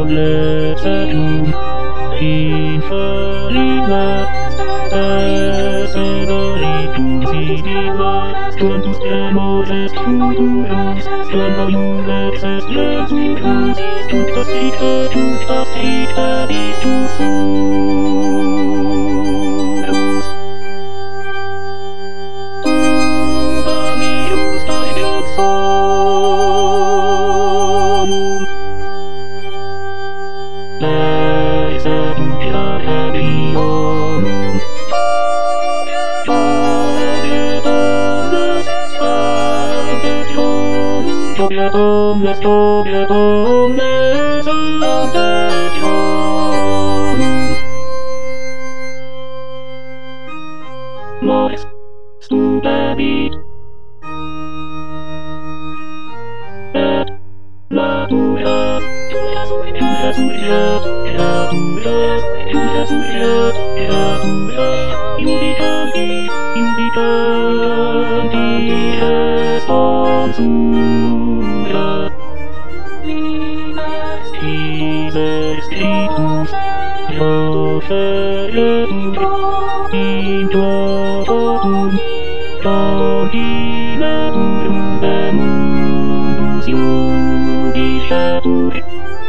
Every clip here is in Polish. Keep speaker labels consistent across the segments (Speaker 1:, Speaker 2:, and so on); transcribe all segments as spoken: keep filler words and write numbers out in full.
Speaker 1: lecetrum inferima Persevericum sidiva Quantus temor est futurus Quando iulex est lesurus Tutta stricta, tutta stricta Distus surus Tuba meus taegat sonum Laesetum piare bionum Omnes, omnes, omnes, adeptionum Mores stupebit Et natura Creatura suriat Creatura Creatura suriat Creatura Iudicanti Iudicanti est onsura Ise scriptus Proferetur in totum Continetur emundus iudicetur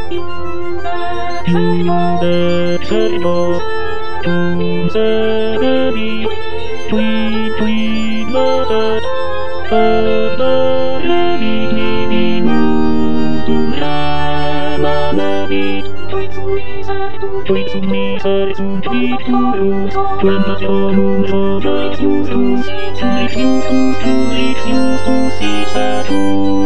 Speaker 1: Iudexeribus tum sedebit Quid quid latet Perderebit minutum remanebit Quid summiser sunt victurus Tentationum robus justus Summixius justus, lixius justus,